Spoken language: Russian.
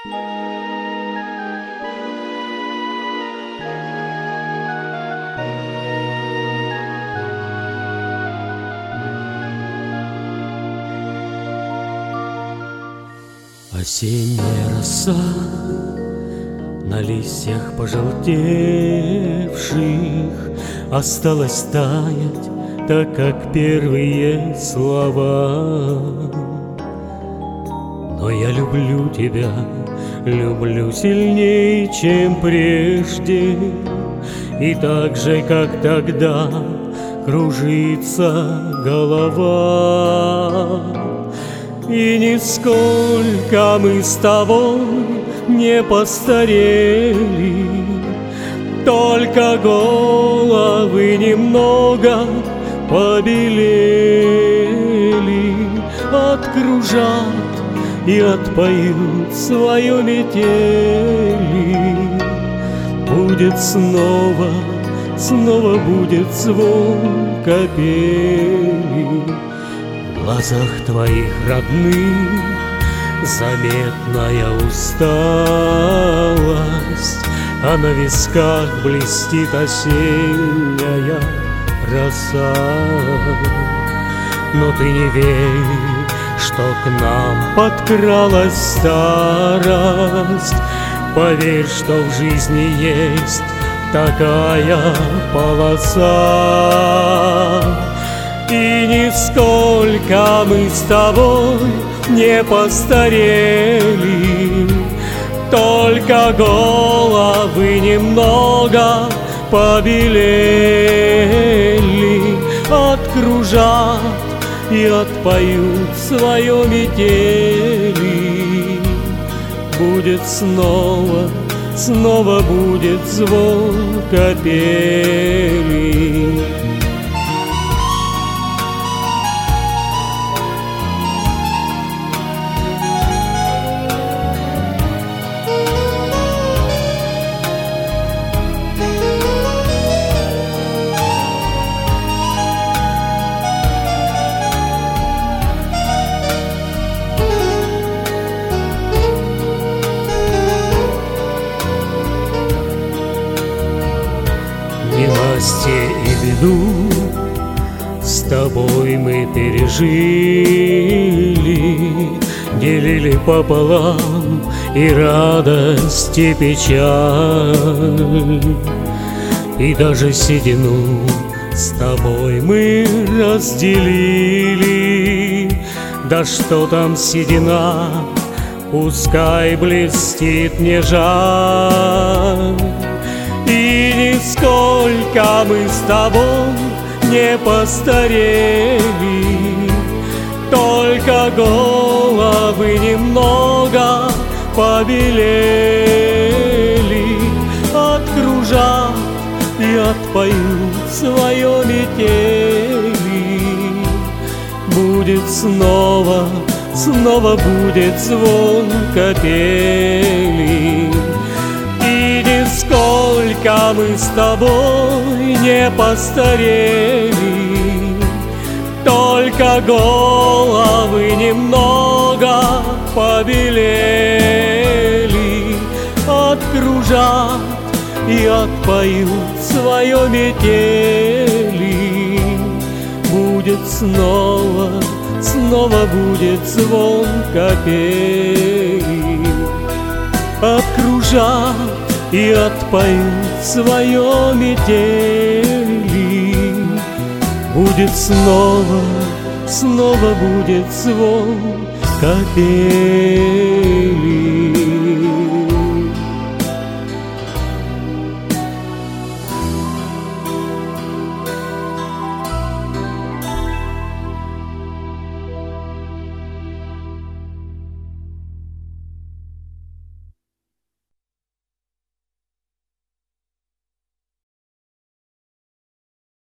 Осенняя роса на листьях пожелтевших осталась таять, так как первые слова. Но я люблю тебя, люблю сильнее, чем прежде, и так же, как тогда, кружится голова. И нисколько мы с тобой не постарели, только головы немного побелели. Откружат и отпоют свою метели. Будет снова, снова будет звон капели. В глазах твоих родных заметная усталость, а на висках блестит осенняя роса. Но ты не верь, что к нам подкралась старость. Поверь, что в жизни есть такая полоса. И нисколько мы с тобой не постарели, только головы немного побелели. Откружат и отпоют свое метели. Будет снова, снова будет звон капели. Ненастье и беду с тобой мы пережили, делили пополам и радость, и печаль. И даже седину с тобой мы разделили. Да что там седина, пускай блестит, не жаль. И нисколько мы с тобой не постарели, только головы немного побелели. Откружат и отпоют свое метели. Будет снова, снова будет звон капели. И нисколько мы с тобой не постарели, только головы немного побелели. Откружат и отпоют свое метели. Будет снова, снова будет звон капели. Откружат и отпоют свое метели. Будет снова, снова будет звон капели.